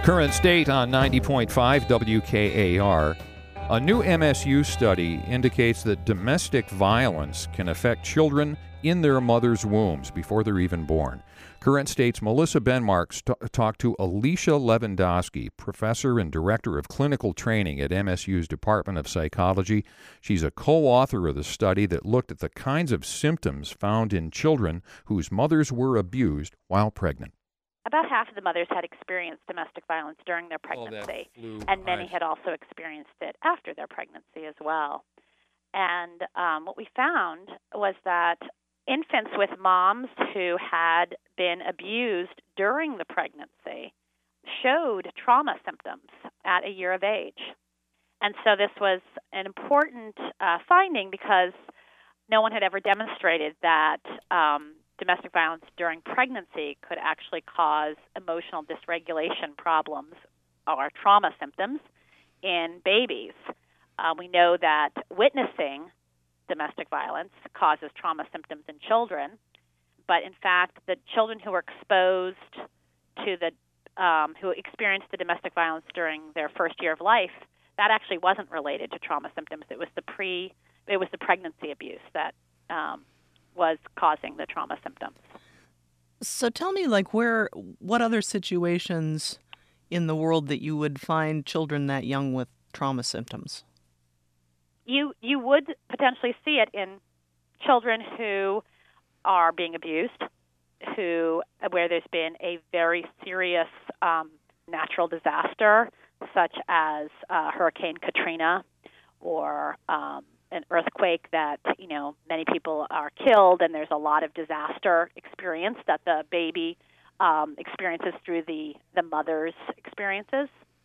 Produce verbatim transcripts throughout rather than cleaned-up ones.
Current State on ninety point five W K A R. A new M S U study indicates that domestic violence can affect children in their mother's wombs before they're even born. Current State's Melissa Benmark st- talked to Alicia Lewandowski, professor and director of clinical training at M S U's Department of Psychology. She's a co-author of the study that looked at the kinds of symptoms found in children whose mothers were abused while pregnant. About half of the mothers had experienced domestic violence during their pregnancy, oh, and many had also experienced it after their pregnancy as well. And um, what we found was that infants with moms who had been abused during the pregnancy showed trauma symptoms at a year of age. And so this was an important uh, finding because no one had ever demonstrated that um, domestic violence during pregnancy could actually cause emotional dysregulation problems or trauma symptoms in babies. Uh, we know that witnessing domestic violence causes trauma symptoms in children, but in fact, the children who were exposed to the, um, who experienced the domestic violence during their first year of life, that actually wasn't related to trauma symptoms. It was the pre, it was the pregnancy abuse that um, was causing the trauma symptoms. So tell me, like, where, what other situations in the world that you would find children that young with trauma symptoms? You you would potentially see it in children who are being abused, who where there's been a very serious um, natural disaster, such as uh, Hurricane Katrina, or um, an earthquake that, you know, many people are killed, and there's a lot of disaster experience that the baby um, experiences through the, the mother's experiences.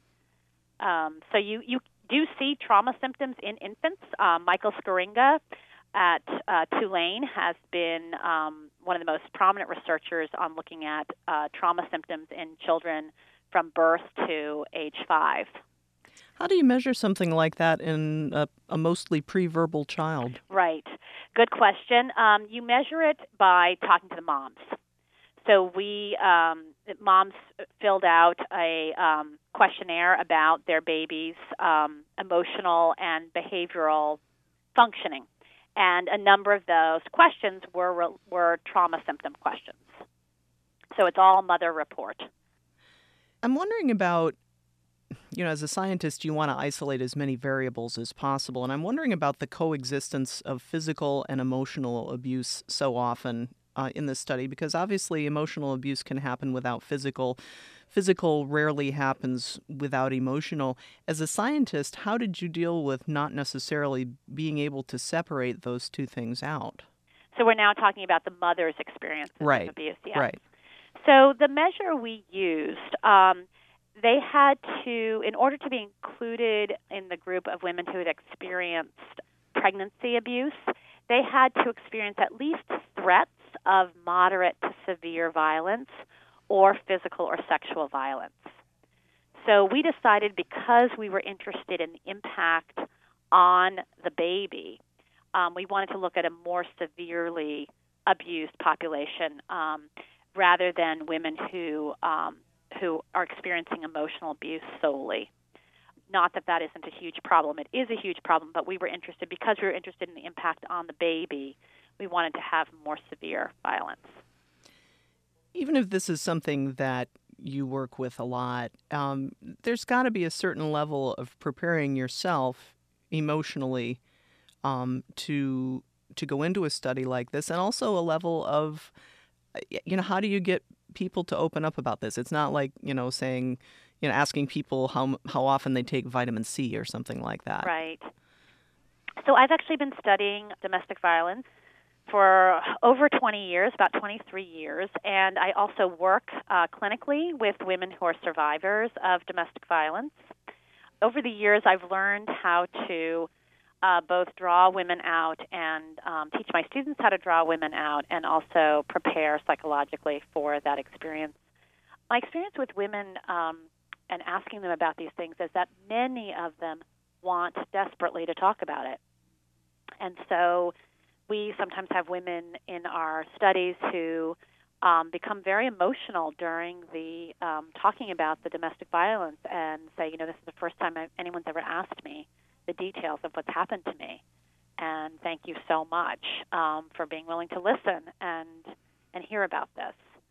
Um, so you, you do see trauma symptoms in infants. Um, Michael Scaringa at uh, Tulane has been um, one of the most prominent researchers on looking at uh, trauma symptoms in children from birth to age five. How do you measure something like that in a, a mostly pre-verbal child? Right. Good question. Um, you measure it by talking to the moms. So we, um, moms filled out a um, questionnaire about their baby's um, emotional and behavioral functioning. And a number of those questions were were trauma symptom questions. So it's all mother report. I'm wondering about, you know, as a scientist, you want to isolate as many variables as possible. And I'm wondering about the coexistence of physical and emotional abuse so often uh, in this study, because obviously emotional abuse can happen without physical. Physical rarely happens without emotional. As a scientist, how did you deal with not necessarily being able to separate those two things out? So we're now talking about the mother's experience right. of abuse. Yes. Right. So the measure we used, um, they had to, in order to be included in the group of women who had experienced pregnancy abuse, they had to experience at least threats of moderate to severe violence or physical or sexual violence. So we decided, because we were interested in the impact on the baby, um, we wanted to look at a more severely abused population um, rather than women who um, who are experiencing emotional abuse solely. Not that that isn't a huge problem. It is a huge problem, but we were interested, because we were interested in the impact on the baby, we wanted to have more severe violence. Even if this is something that you work with a lot, um, there's got to be a certain level of preparing yourself emotionally um, to to go into a study like this, and also a level of, you know, how do you get people to open up about this? It's not like, you know, saying, you know, asking people how how often they take vitamin C or something like that. Right. So I've actually been studying domestic violence for over twenty years, about twenty-three years, and I also work uh, clinically with women who are survivors of domestic violence. Over the years, I've learned how to uh, both draw women out and um, teach my students how to draw women out, and also prepare psychologically for that experience. My experience with women um, and asking them about these things is that many of them want desperately to talk about it. And so we sometimes have women in our studies who um, become very emotional during the um, talking about the domestic violence and say, you know, this is the first time I've, anyone's ever asked me the details of what's happened to me. And thank you so much um, for being willing to listen and and hear about this.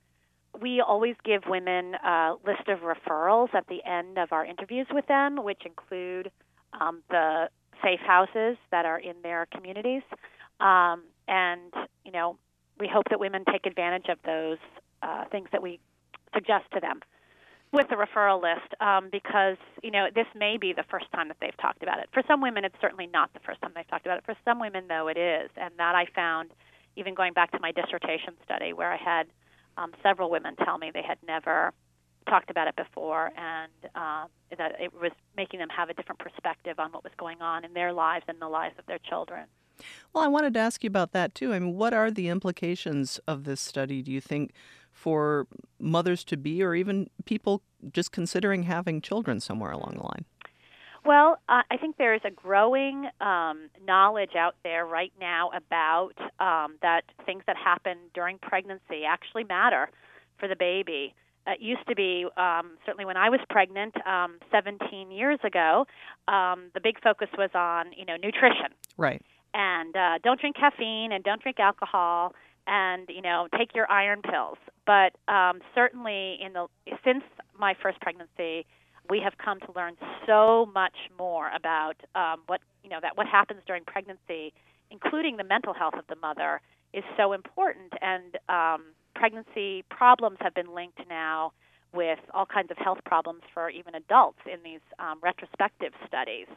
We always give women a list of referrals at the end of our interviews with them, which include um, the safe houses that are in their communities. Um, and, you know, we hope that women take advantage of those uh, things that we suggest to them with the referral list um, because, you know, this may be the first time that they've talked about it. For some women, it's certainly not the first time they've talked about it. For some women, though, it is. And that I found even going back to my dissertation study where I had um, several women tell me they had never talked about it before and um, that it was making them have a different perspective on what was going on in their lives and the lives of their children. Well, I wanted to ask you about that, too. I mean, what are the implications of this study, do you think, for mothers-to-be or even people just considering having children somewhere along the line? Well, uh, I think there is a growing um, knowledge out there right now about um, that things that happen during pregnancy actually matter for the baby. It used to be, um, certainly when I was pregnant um, seventeen years ago, um, the big focus was on, you know, nutrition. Right. And uh, don't drink caffeine and don't drink alcohol and, you know, take your iron pills. But um, certainly in the since my first pregnancy, we have come to learn so much more about um, what, you know, that what happens during pregnancy, including the mental health of the mother, is so important. And um, pregnancy problems have been linked now with all kinds of health problems for even adults in these um, retrospective studies.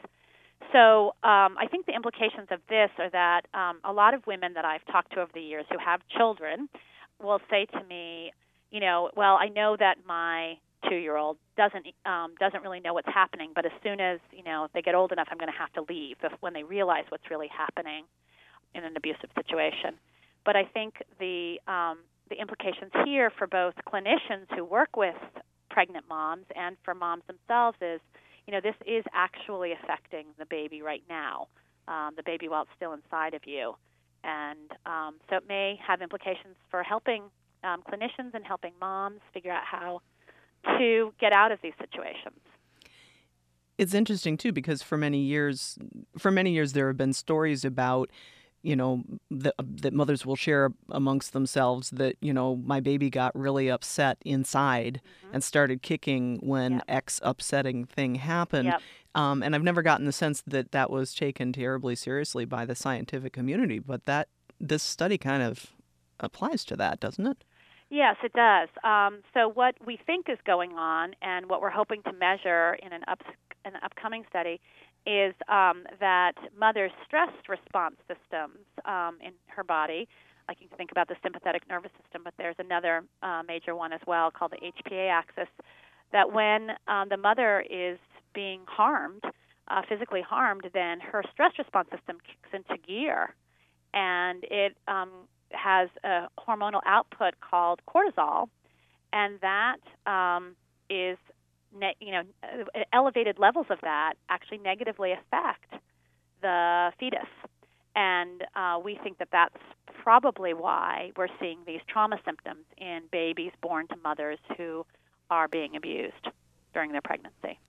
So um, I think the implications of this are that um, a lot of women that I've talked to over the years who have children will say to me, you know, well, I know that my two-year-old doesn't um, doesn't really know what's happening, but as soon as, you know, they get old enough, I'm going to have to leave when they realize what's really happening in an abusive situation. But I think the um, the implications here for both clinicians who work with pregnant moms and for moms themselves is, you know, this is actually affecting the baby right now, um, the baby while it's still inside of you. And um, so it may have implications for helping um, clinicians and helping moms figure out how to get out of these situations. It's interesting, too, because for many years, for many years there have been stories about, you know, that, that mothers will share amongst themselves that, you know, my baby got really upset inside mm-hmm. and started kicking when yep. X upsetting thing happened. Yep. Um, and I've never gotten the sense that that was taken terribly seriously by the scientific community. But that this study kind of applies to that, doesn't it? Yes, it does. Um, so what we think is going on and what we're hoping to measure in an, up, an upcoming study is um, that mother's stress response systems um, in her body, like you can think about the sympathetic nervous system, but there's another uh, major one as well called the H P A axis, that when um, the mother is being harmed, uh, physically harmed, then her stress response system kicks into gear, and it um, has a hormonal output called cortisol, and that um, is Ne- you know, elevated levels of that actually negatively affect the fetus. And uh, we think that that's probably why we're seeing these trauma symptoms in babies born to mothers who are being abused during their pregnancy.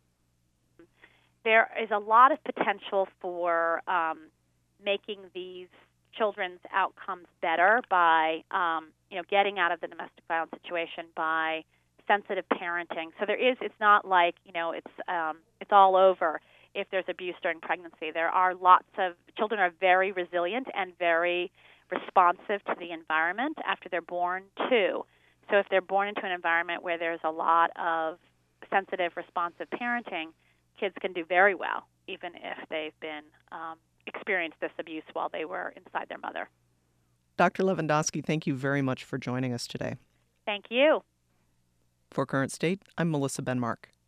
There is a lot of potential for um, making these children's outcomes better by, um, you know, getting out of the domestic violence situation by sensitive parenting. So there is, it's not like, you know, it's um, it's all over if there's abuse during pregnancy. There are lots of, children are very resilient and very responsive to the environment after they're born too. So if they're born into an environment where there's a lot of sensitive, responsive parenting, kids can do very well, even if they've been um, experienced this abuse while they were inside their mother. Doctor Lewandowski, thank you very much for joining us today. Thank you. For Current State, I'm Melissa Benmark.